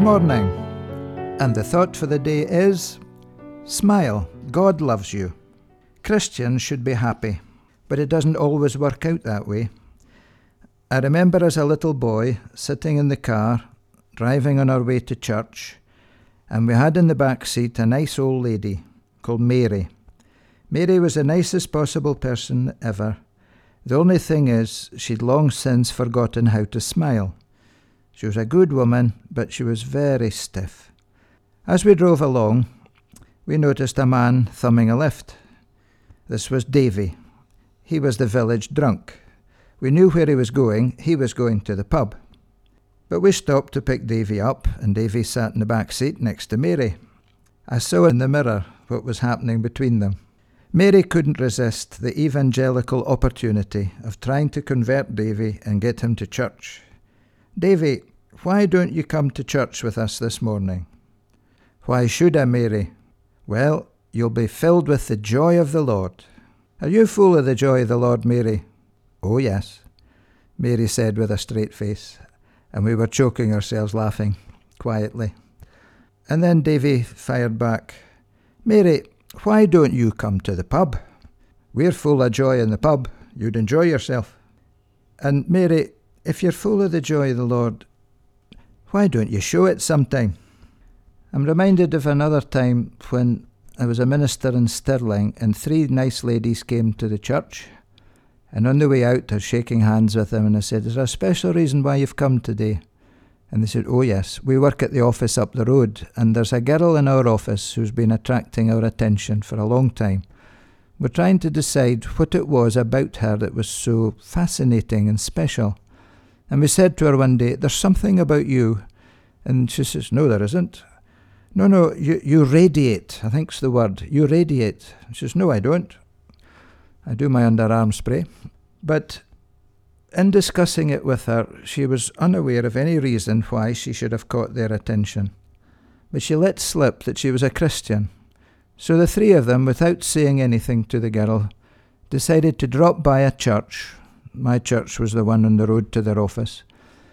morning, and the thought for the day is, smile, God loves you. Christians should be happy, but it doesn't always work out that way. I remember as a little boy sitting in the car, driving on our way to church, and we had in the back seat a nice old lady called Mary. Mary was the nicest possible person ever. The only thing is, she'd long since forgotten how to smile. She was a good woman, but she was very stiff. As we drove along, we noticed a man thumbing a lift. This was Davy. He was the village drunk. We knew where he was going. He was going to the pub. But we stopped to pick Davy up, and Davy sat in the back seat next to Mary. I saw in the mirror what was happening between them. Mary couldn't resist the evangelical opportunity of trying to convert Davy and get him to church. Davy, why don't you come to church with us this morning? Why should I, Mary? Well, you'll be filled with the joy of the Lord. Are you full of the joy of the Lord, Mary? Oh, yes, Mary said with a straight face, and we were choking ourselves laughing quietly. And then Davy fired back, Mary, why don't you come to the pub? We're full of joy in the pub. You'd enjoy yourself. And Mary, if you're full of the joy of the Lord, why don't you show it sometime? I'm reminded of another time when I was a minister in Stirling and 3 nice ladies came to the church. And on the way out, I was shaking hands with them and I said, is there a special reason why you've come today? And they said, oh yes, we work at the office up the road and there's a girl in our office who's been attracting our attention for a long time. We're trying to decide what it was about her that was so fascinating and special. And we said to her one day, there's something about you. And she says, no, there isn't. No, you radiate, I think's the word. You radiate. She says, no, I don't. I do my underarm spray. But in discussing it with her, she was unaware of any reason why she should have caught their attention. But she let slip that she was a Christian. So the 3 of them, without saying anything to the girl, decided to drop by a church. My church was the one on the road to their office.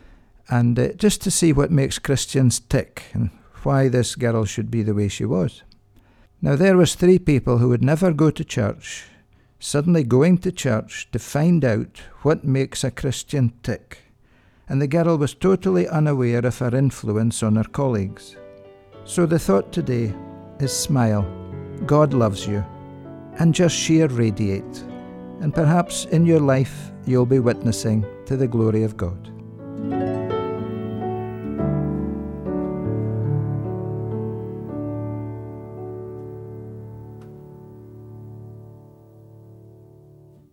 And just to see what makes Christians tick and why this girl should be the way she was. Now there was 3 people who would never go to church, suddenly going to church to find out what makes a Christian tick. And the girl was totally unaware of her influence on her colleagues. So the thought today is smile, God loves you, and just sheer radiate. And perhaps in your life you'll be witnessing to the glory of God.